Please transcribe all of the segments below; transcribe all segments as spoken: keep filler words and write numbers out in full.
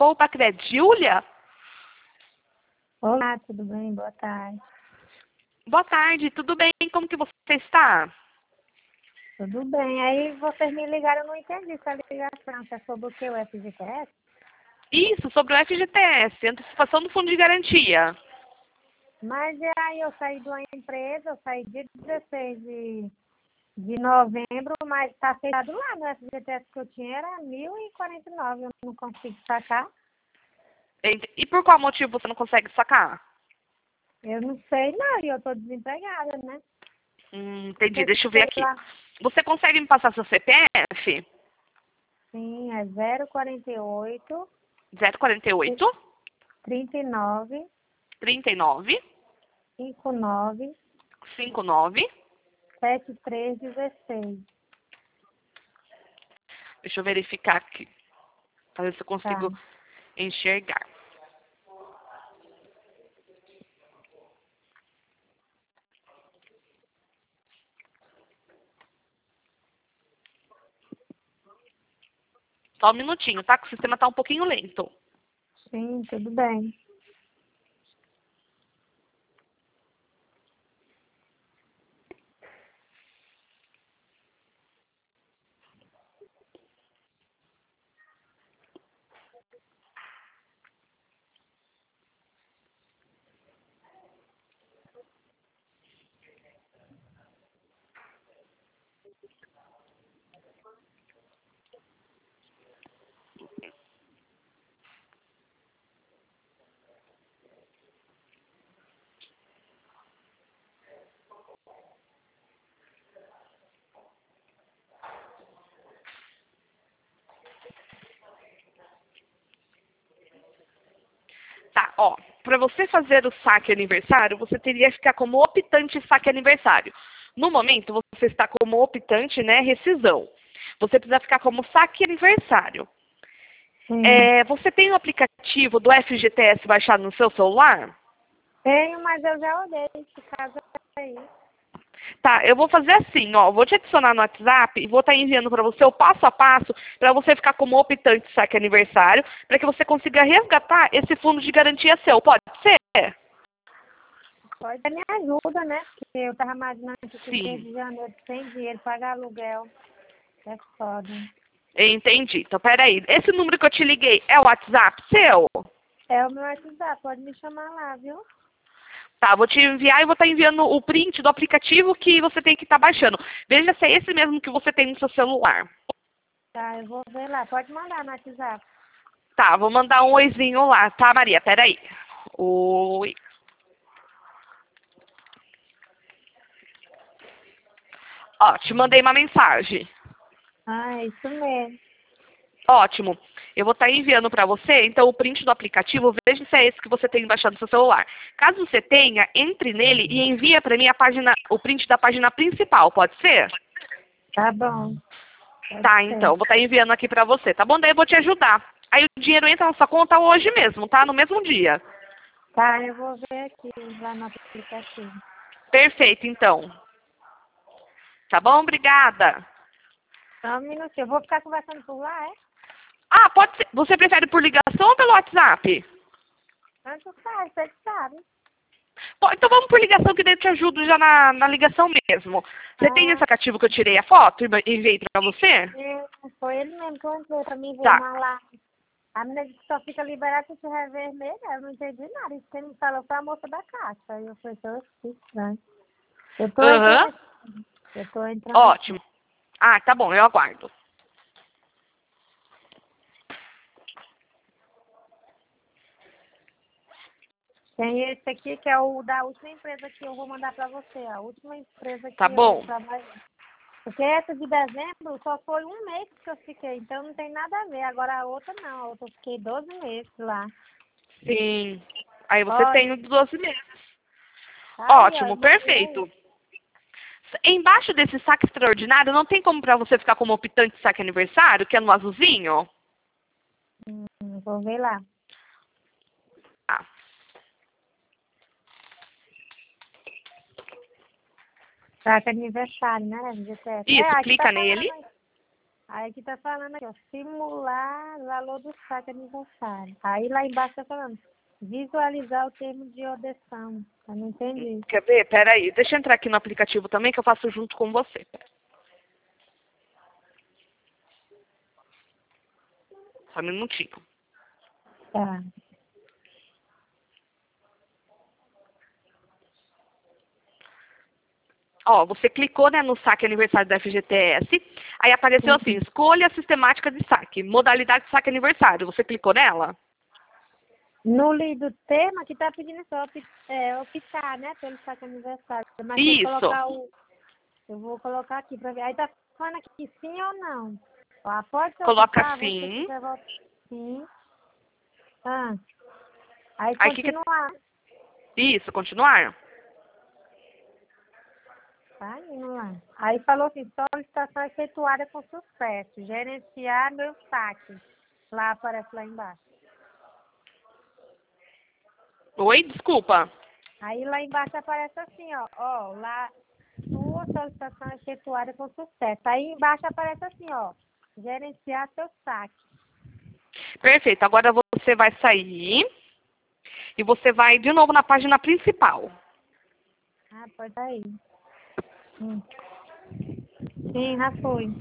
Poupa Crédito. Júlia? Olá, tudo bem? Boa tarde. Boa tarde, tudo bem? Como que você está? Tudo bem. Aí vocês me ligaram, eu não entendi essa ligação. Se é sobre o que? O F G T S? Isso, sobre o F G T S, antecipação do fundo de garantia. Mas aí eu saí de uma empresa, eu saí dia dezesseis de, de novembro, mas está fechado lá no F G T S que eu tinha, era mil e quarenta e nove, eu não consigo sacar. Ent- E por qual motivo você não consegue sacar? Eu não sei não, e eu estou desempregada, né? Hum, entendi, Sei, deixa eu ver sei aqui. lá. Você consegue me passar seu C P F? Sim, é zero quarenta e oito, zero quarenta e oito, trinta e nove, trinta e nove, cinquenta e nove, cinquenta e nove. setenta e três dezesseis. Deixa eu verificar aqui, para ver se eu Tá. consigo enxergar. Só um minutinho, tá? Que o sistema tá um pouquinho lento. Sim, tudo bem. Tá, ó. Para você fazer o saque aniversário, você teria que ficar como optante saque aniversário. No momento, você está como optante, né, rescisão. Você precisa ficar como saque aniversário. Sim. É, você tem o aplicativo do F G T S baixado no seu celular? Tenho, mas eu já olhei esse caso aí. Tá, eu vou fazer assim, ó. Vou te adicionar no WhatsApp e vou estar enviando para você o passo a passo para você ficar como optante saque aniversário, para que você consiga resgatar esse fundo de garantia seu. Pode ser? Pode me ajuda, né? Porque eu tava imaginando que esse mês Sim. de janeiro sem dinheiro, pagar aluguel. É foda. Entendi. Então, peraí. Esse número que eu te liguei é o WhatsApp seu? É o meu WhatsApp, pode me chamar lá, viu? Tá, vou te enviar e vou estar enviando o print do aplicativo que você tem que estar baixando. Veja se é esse mesmo que você tem no seu celular. Tá, eu vou ver lá. Pode mandar no WhatsApp. Tá, vou mandar um oizinho lá, tá, Maria? Peraí. Oi. Ó, te mandei uma mensagem. Ah, é isso mesmo. Ótimo. Eu vou estar enviando para você, então, o print do aplicativo. Veja se é esse que você tem baixado no seu celular. Caso você tenha, entre nele e envia para mim a página, o print da página principal, pode ser? Tá bom. Pode Tá, ser. então, vou estar enviando aqui pra você, tá bom? Daí eu vou te ajudar. Aí o dinheiro entra na sua conta hoje mesmo, tá? No mesmo dia. Tá, eu vou ver aqui lá no aplicativo. Perfeito, então. Tá bom? Obrigada. Só um minutinho. Eu vou ficar conversando por lá, é? Ah, pode ser. Você prefere por ligação ou pelo WhatsApp? Tanto faz, você que sabe. Pô, então vamos por ligação, que daí eu te ajudo já na, na ligação mesmo. Você tem esse Ah, aplicativo que eu tirei a foto e enviei pra você? é, foi ele mesmo que eu entrei pra mim ver, Tá. mas lá a menina disse que só fica liberada se tiver vermelho. Eu não entendi nada. Isso que me falou foi a moça da caixa. Aí eu falei, "Oxe, que estranho. Eu tô Aham. entrando. Eu tô entrando aqui. Ótimo. Ah, tá bom, eu aguardo. Tem esse aqui que é o da última empresa que eu vou mandar pra você. A última empresa Tá que eu bom? trabalhei. Porque essa de dezembro só foi um mês que eu fiquei. Então não tem nada a ver. Agora a outra não. A outra eu fiquei doze meses lá. Sim. Aí você Olha, tem o de doze meses. tá aí, ó. Eu Ótimo, mandei aí. perfeito. Embaixo desse saque extraordinário, não tem como para você ficar como optante saque aniversário, que é no azulzinho? Hum, vou ver lá. Ah, Tá, que é aniversário, né? dezessete. É, isso, aqui tá clica falando nele. aí. Aí aqui tá falando aqui, ó, simular valor do saque aniversário. Aí lá embaixo tá falando, visualizar o termo de odeção. Eu não entendi. Quer ver? Peraí, deixa eu entrar aqui no aplicativo também que eu faço junto com você. Só um minutinho. Tá. Ó, você clicou, né, no saque aniversário da F G T S, aí apareceu assim, escolha a sistemática de saque, modalidade de saque aniversário. Você clicou nela? No livro do tema que tá pedindo só opi- é, optar, né, pelo saque aniversário. Mas tem que Isso. colocar o... Eu vou colocar aqui pra ver. Aí tá falando aqui sim ou não. Ó, após você Coloca optar, você sim. quiser voltar. Sim. Ah. Aí Aí que que... continuar. Isso, continuar. Tá indo lá. Aí falou assim, solicitação efetuada com sucesso. Gerenciar meu saque. Lá aparece lá embaixo. Oi, desculpa. Aí lá embaixo aparece assim, ó. Ó, lá, sua solicitação efetuada com sucesso. Aí embaixo aparece assim, ó. Gerenciar seu saque. Perfeito. Agora você vai sair e você vai de novo na página principal. Ah, pode ir. Hum. Sim, já foi.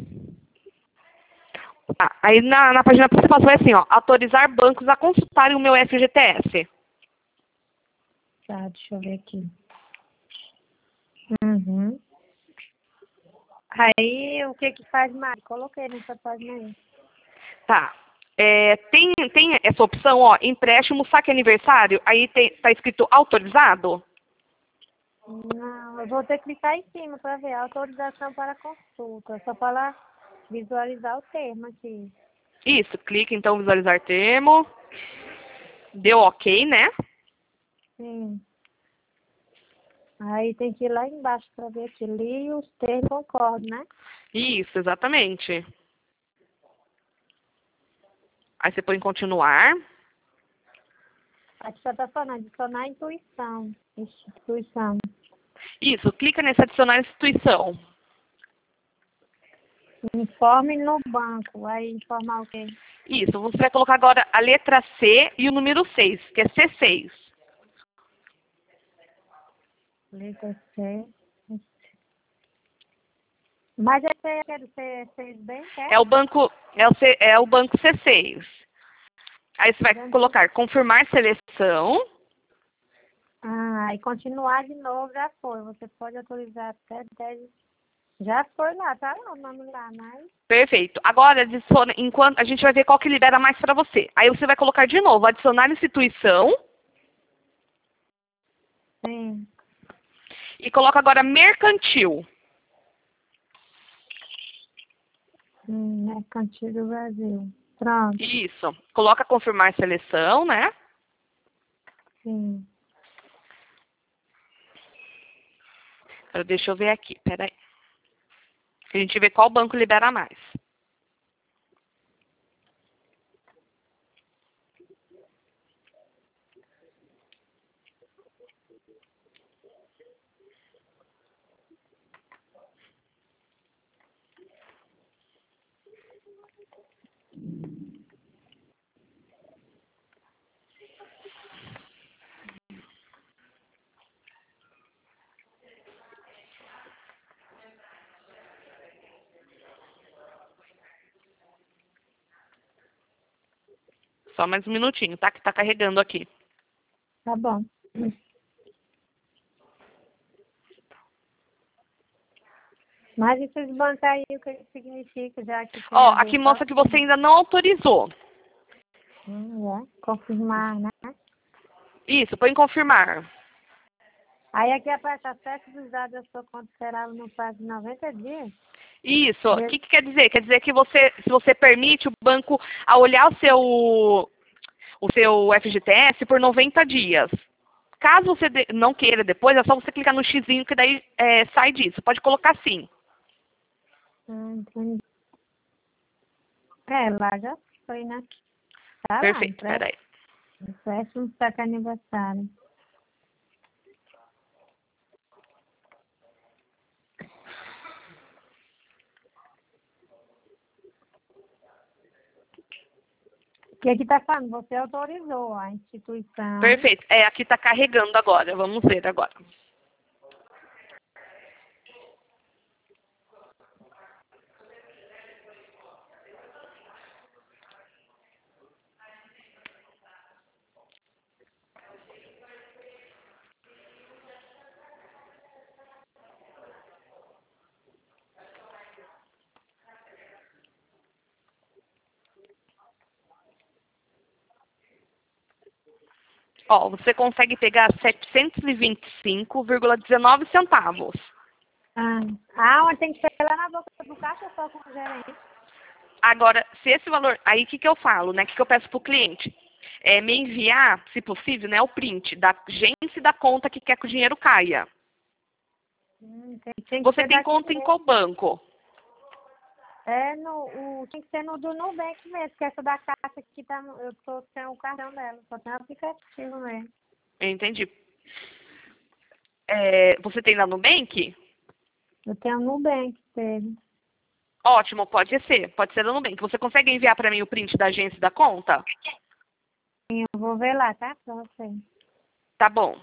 Ah, aí na, na página principal vai assim, ó, autorizar bancos a consultarem o meu F G T S. Tá, deixa eu ver aqui. Uhum. Aí, o que que faz mais? Coloquei nessa página aí. Tá. É, tem, tem essa opção, ó, empréstimo, saque aniversário, aí tem, tá escrito autorizado? Não, eu vou ter que clicar em cima para ver autorização para consulta. Só para visualizar o termo aqui. Isso, clica então visualizar termo. Deu ok, né? Sim. Aí tem que ir lá embaixo para ver aqui. Li os termos, concordo, né? Isso, exatamente. Aí você põe continuar. Aqui só está falando adicionar intuição. Instituição. Isso, clica nesse adicionar instituição. Informe no banco. Aí informar o quê? Isso, você vai colocar agora a letra C e o número seis, que é C seis. Letra C. Mas esse aí é do C seis bem, É o é? banco, é o, C, é o banco C seis. Aí você vai Banco. colocar confirmar seleção. Ah, e continuar de novo já foi. Você pode autorizar até dez. Já foi lá, tá lá o nome lá, mas. Perfeito. Agora, adiciona, enquanto a gente vai ver qual que libera mais para você. Aí você vai colocar de novo, adicionar instituição. Sim. E coloca agora mercantil. Hum, Mercantil do Brasil. Pronto. Isso. Coloca confirmar seleção, né? Sim. Agora, deixa eu ver aqui, peraí. A gente vê qual banco libera mais. Só mais um minutinho, tá? Que tá carregando aqui. Tá bom. Mas esses bancos aí, o que que significa, já que tem Ó, a ver aqui só mostra que você com... ainda não autorizou. Hum, é. Confirmar, né? Isso, põe confirmar. Aí aqui aparece acesso dos dados da sua conta será no prazo de noventa dias. Isso. O De- que, que quer dizer? Quer dizer que você, se você permite o banco a olhar o seu, o seu F G T S por noventa dias. Caso você de- não queira depois, é só você clicar no xizinho que daí é, sai disso. Pode colocar sim. Hum, entendi. É, lá já foi, né? Tá lá, Perfeito, empréstimo, peraí. empréstimo saque aniversário. que aqui está falando? Você autorizou a instituição. Perfeito. É, aqui está carregando agora. Vamos ver agora. Ó, você consegue pegar setecentos e vinte e cinco vírgula dezenove centavos. Ah, ah, mas tem que ser lá na boca do caixa só com o gerente. Agora, se esse valor... Aí, o que, que eu falo, né? O que, que eu peço para o cliente? É me enviar, se possível, né, o print da agência e da conta que quer que o dinheiro caia. Hum, tem, tem que Você ser tem daqui conta em mesmo. qual banco? É, no, o, tem que ser no do Nubank mesmo, que essa da caixa aqui tá, no- eu tô sem o cartão dela, só tem o aplicativo mesmo. Eu entendi. É, você tem lá no Nubank? Eu tenho o Nubank dele. Ótimo, pode ser. Pode ser no Nubank. Você consegue enviar para mim o print da agência e da conta? Eu vou ver lá, tá? Pra você. Tá bom.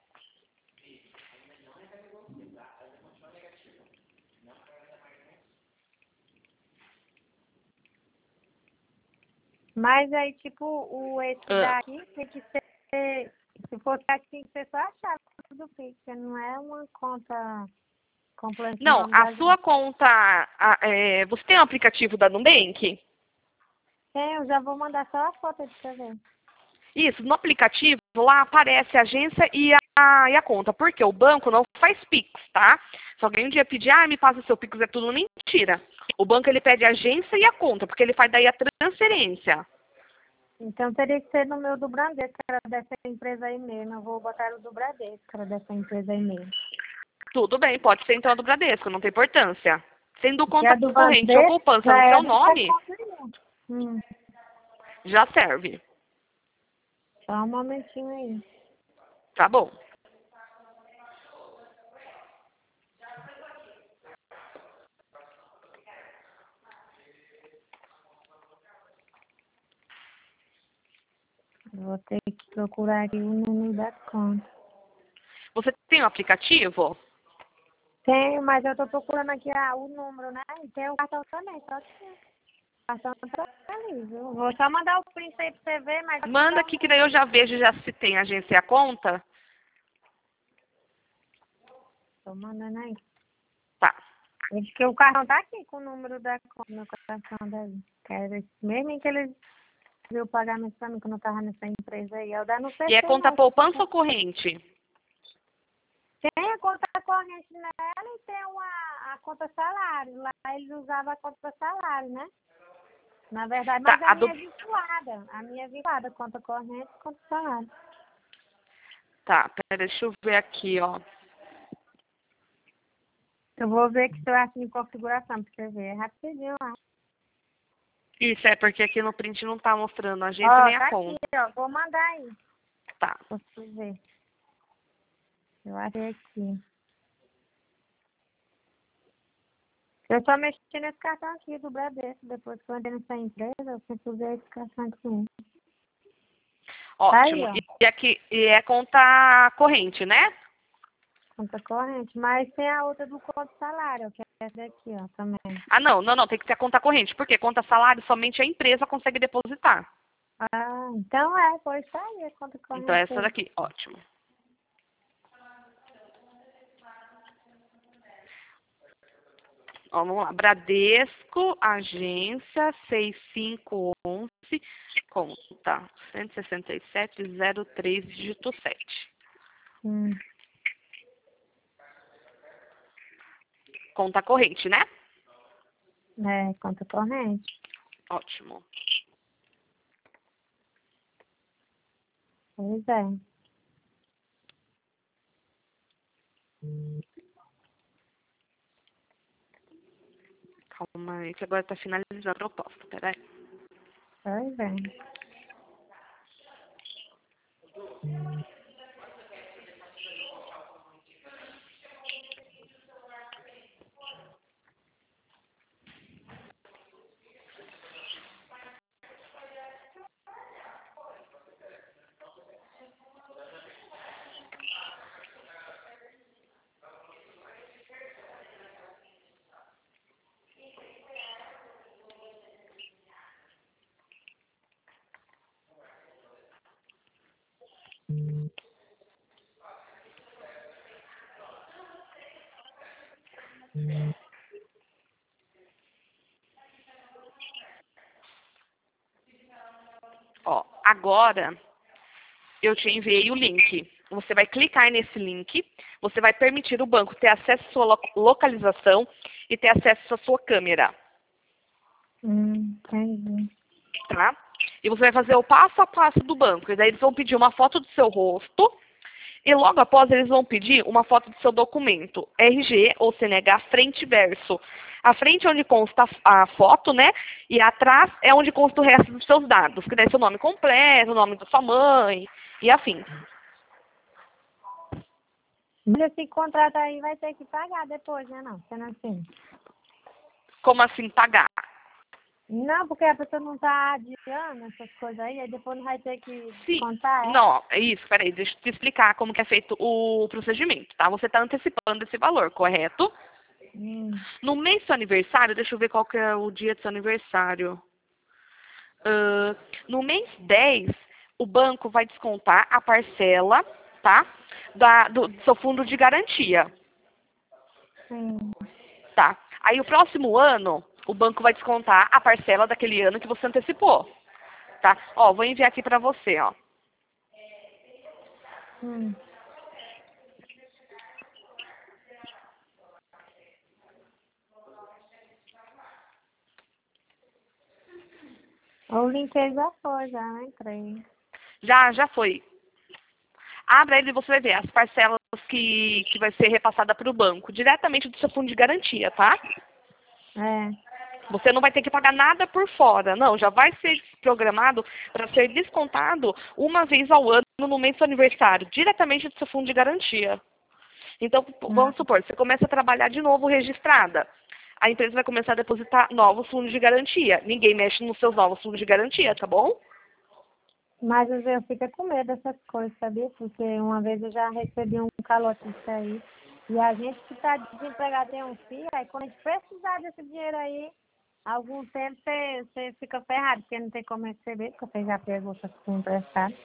Mas aí, tipo, o esse Ah, daqui tem que ser, se fosse aqui, tem que ser só a chave do Pix, porque não é uma conta completa em não, nome da a sua gente. conta... a- é, você tem o aplicativo da Nubank? Tem, eu já vou mandar só a foto de você ver. Isso, no aplicativo lá aparece a agência e a, e a conta. Porque o banco não faz Pix, tá? Se alguém um dia pedir, ah, me passa seu Pix, é tudo mentira. O banco ele pede a agência e a conta, porque ele faz daí a transferência. Então teria que ser no meu do Bradesco, que era dessa empresa aí mesmo. Eu vou botar o do Bradesco, que era dessa empresa aí mesmo. Tudo bem, pode ser então a do Bradesco, não tem importância. Sendo Porque conta a do corrente ou Bradesco poupança já no é seu dessa nome, conta aí. Hum, já serve. só um momentinho aí. Tá bom. Eu vou ter que procurar aqui o número da conta. Você tem o aplicativo? Tenho, mas eu tô procurando aqui ah, o número, né? E tem o cartão também, só que o cartão tá ali, viu? Vou só mandar o print aí pra você ver, mas aqui Manda tá o aqui que daí eu número. já vejo já se tem agência e a conta. Tô mandando aí. Tá. Diz que o cartão tá aqui com o número da conta, meu cartão daí. Quero esse mesmo em que ele viu o pagamento pra mim quando eu tava nessa empresa aí. Eu dá no E é P C conta não. poupança ou corrente? Tem a conta corrente nela e tem uma, a conta salário. Lá eles usavam a conta salário, né? Na verdade, Tá, mas a a minha do... é vinculada. A minha é vinculada, conta corrente e conta salário. Tá, pera, deixa eu ver aqui, ó. Eu vou ver que se eu acho em configuração pra você ver. É rapidinho lá. Isso, é porque aqui no print não tá mostrando a agência Ó, nem a tá aqui, conta. ó. Vou mandar aí Tá. pra você ver. Eu achei aqui. Eu só mexi nesse cartão aqui do Bradesco. Depois que eu entrei nessa empresa, eu sempre usei esse cartão aqui. Tá aí, Ótimo. ó. E aqui e é conta corrente, né? Conta corrente. Mas tem a outra do conto salário, que é essa daqui, ó, também. Ah, não, não, não, tem que ser a conta corrente. Porque conta salário somente a empresa consegue depositar. Ah, então é, pois tá aí a conta Então corrente é essa aí. daqui, ótimo. Ó, vamos lá. Bradesco, agência seis cinco um um, conta cento e sessenta e sete zero três, dígito sete. Hum, Conta corrente, né? é, conta corrente. Ótimo. Pois é. Calma aí, que agora tá finalizando a proposta. Peraí. Pois é. Ó, agora eu te enviei o link. Você vai clicar nesse link, você vai permitir o banco ter acesso à sua lo- localização e ter acesso à sua câmera, Hum, entendi. tá? E você vai fazer o passo a passo do banco. E daí eles vão pedir uma foto do seu rosto e logo após eles vão pedir uma foto do seu documento, R G ou C N H, frente e verso. A frente é onde consta a foto, né? E atrás é onde consta o resto dos seus dados, que daí é seu nome completo, o nome da sua mãe e afim. Mas esse contrato aí vai ter que pagar depois, né? Não, sendo assim. Como assim pagar? Não, porque a pessoa não tá adiando essas coisas aí, aí depois não vai ter que Sim. contar, é? Não, é isso, peraí, deixa eu te explicar como que é feito o procedimento, tá? Você está antecipando esse valor, correto? Hum, No mês do seu aniversário, deixa eu ver qual que é o dia do seu aniversário. Ah, no mês dez, o banco vai descontar a parcela, tá? Da, do, do seu fundo de garantia, sim. tá? Aí o próximo ano, o banco vai descontar a parcela daquele ano que você antecipou, tá? Ó, vou enviar aqui pra você, ó. Hum. O link aí já foi, já né? Entrei. Já, já foi. Abra ele e você vai ver as parcelas que, que vai ser repassada para o banco, diretamente do seu fundo de garantia, tá? É. Você não vai ter que pagar nada por fora, não. Já vai ser programado para ser descontado uma vez ao ano no mês do seu aniversário, diretamente do seu fundo de garantia. Então, Hum. vamos supor, você começa a trabalhar de novo registrada. A empresa vai começar a depositar novos fundos de garantia. Ninguém mexe nos seus novos fundos de garantia, tá bom? Mas às vezes eu fico com medo dessas coisas, sabia? Porque uma vez eu já recebi um calote disso aí. E a gente que está desempregado tem um filho, aí quando a gente precisar desse dinheiro aí, algum tempo você, você fica ferrado, porque não tem como receber, porque você já pegou essas coisas emprestadas.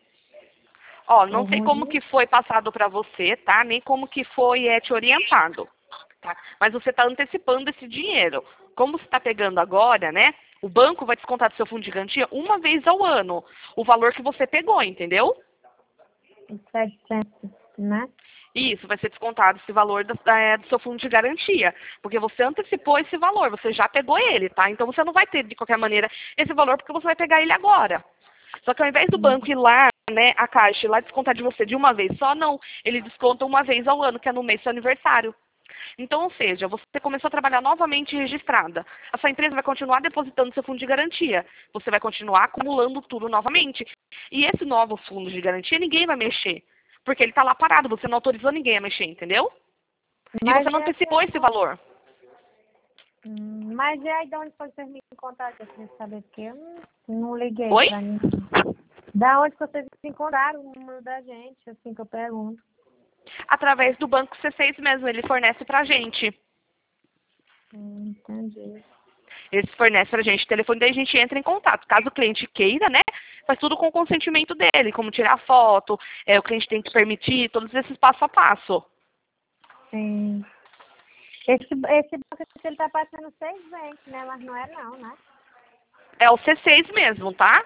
Ó, O não sei como ruim, que foi passado para você, tá? Nem como que foi é, te orientado, tá? Mas você está antecipando esse dinheiro. Como você está pegando agora, né? O banco vai descontar do seu fundo de garantia uma vez ao ano o valor que você pegou, entendeu? os setecentos, né? Isso, vai ser descontado esse valor do, é, do seu fundo de garantia. Porque você antecipou esse valor, você já pegou ele, tá? Então você não vai ter, de qualquer maneira, esse valor porque você vai pegar ele agora. Só que ao invés do banco ir lá, né, a Caixa, ir lá descontar de você de uma vez só, não. Ele desconta uma vez ao ano, que é no mês do seu aniversário. Então, ou seja, você começou a trabalhar novamente registrada. A sua empresa vai continuar depositando seu fundo de garantia. Você vai continuar acumulando tudo novamente. E esse novo fundo de garantia, ninguém vai mexer. Porque ele está lá parado, você não autorizou ninguém a mexer, entendeu? E Mas você não é assim, antecipou esse valor. hum, mas e aí de onde vocês me encontraram? Eu queria saber, porque eu não, não liguei Oi? pra ninguém. Da onde vocês encontraram o número da gente, assim que eu pergunto. Através do banco C seis mesmo, ele fornece pra gente. Hum, entendi. Eles fornecem pra gente o telefone, daí a gente entra em contato. Caso o cliente queira, né, faz tudo com o consentimento dele, como tirar foto, é, o cliente tem que permitir, todos esses passo a passo. Sim. Esse, esse banco que ele tá passando seis vezes, né? Mas não é não, né? É o C seis mesmo, tá?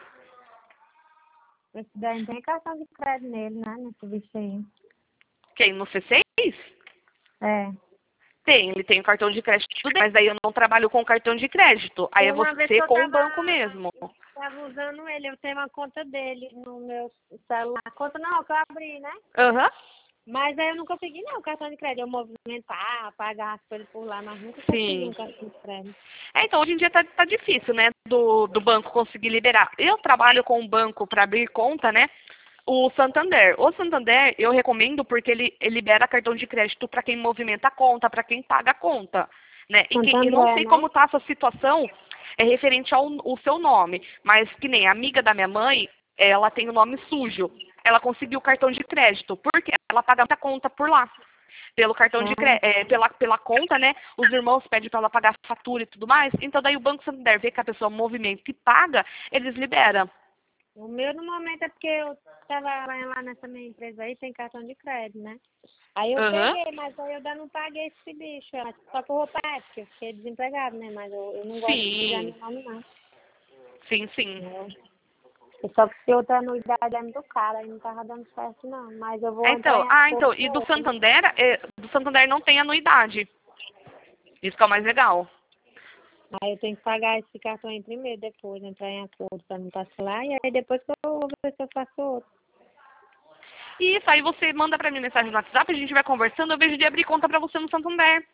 Esse daí não tem cartão de crédito nele, né? Nesse bicho aí. Quem, no C seis? É. Tem, ele tem o cartão de crédito dele, mas daí eu não trabalho com cartão de crédito. Aí Tem é uma vez que você eu com o tava, banco mesmo. tava usando ele, eu tenho uma conta dele no meu celular. Conta não, que eu abri, né? Aham. Mas aí eu não consegui não, cartão de crédito. Eu movimentar, pagar as coisas por lá, mas nunca consegui um Sim. cartão de crédito. É, então, hoje em dia tá, tá difícil, né, do, do banco conseguir liberar. Eu trabalho com o banco para abrir conta, né, o Santander. O Santander eu recomendo porque ele, ele libera cartão de crédito para quem movimenta a conta, para quem paga a conta, né. E, que, e não Santander, sei né? como tá essa situação é referente ao o seu nome, mas que nem a amiga da minha mãe, ela tem o nome sujo. Ela conseguiu o cartão de crédito, porque ela paga muita conta por lá. Pelo cartão de Ah, crédito, é, pela, pela conta, né? Os irmãos pedem para ela pagar fatura e tudo mais. Então daí o Banco Santander vê que a pessoa movimenta e paga, eles liberam. O meu no momento é porque eu trabalho lá nessa minha empresa aí, tem cartão de crédito, né? Aí eu Aham. peguei, mas aí eu ainda não paguei esse bicho. é, Só por roupa é, porque eu fiquei desempregado, né? Mas eu, eu não gosto de sujar Sim, meu nome, não. sim, sim. Né? E só que se outra anuidade é muito cara, aí não tava dando certo, não. Mas eu vou entrar Então, em ah, acordo então, com e do ele. Santander, é, do Santander não tem anuidade. Isso que é o mais legal. Aí eu tenho que pagar esse cartão aí primeiro, depois entrar em acordo para não parcelar. E aí depois que eu vou ver se eu faço outro. Isso, aí você manda pra mim mensagem no WhatsApp, a gente vai conversando, eu vejo de abrir conta pra você no Santander.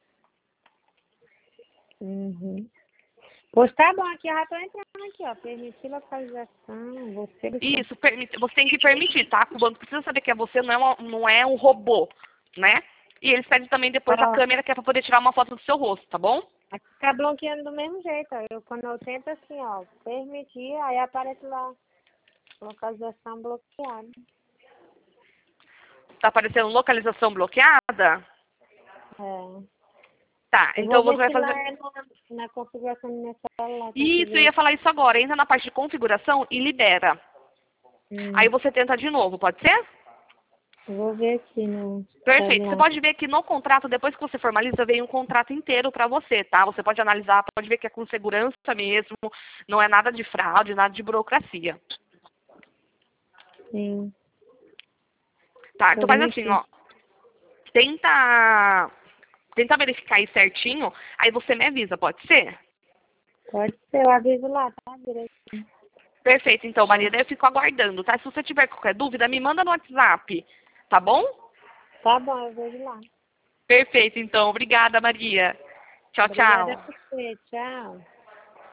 Uhum. Pois tá bom, aqui eu já tô entrando aqui, ó. Permitir localização, você do seu. Isso, permite, você tem que permitir, tá? O banco precisa saber que é você, não é, uma- não é um robô, né? E eles pedem também depois a Ó, câmera que é pra poder tirar uma foto do seu rosto, tá bom? aqui tá bloqueando do mesmo jeito, ó. Eu, quando eu tento assim, ó, permitir, aí aparece lá, localização bloqueada. Tá aparecendo localização bloqueada? É. Tá, Eu então vou você ver vai se lá fazer. é na, na configuração do meu celular, Isso, eu configura. ia falar isso agora. Entra na parte de configuração e libera. Aí Hum, você tenta de novo, pode ser? eu vou ver aqui no Perfeito. Você celular. pode ver que no contrato, depois que você formaliza, vem um contrato inteiro para você, tá? Você pode analisar, pode ver que é com segurança mesmo, não é nada de fraude, nada de burocracia. Sim, Tá, então faz assim, permitir. ó. Tenta, tenta verificar aí certinho, aí você me avisa, pode ser? Pode ser, eu aviso lá, tá? Direito. Perfeito, então, Maria, daí eu fico aguardando, tá? Se você tiver qualquer dúvida, me manda no WhatsApp, tá bom? Tá bom, eu vejo lá. Perfeito, então. Obrigada, Maria. Tchau, Obrigada tchau. por você. Tchau.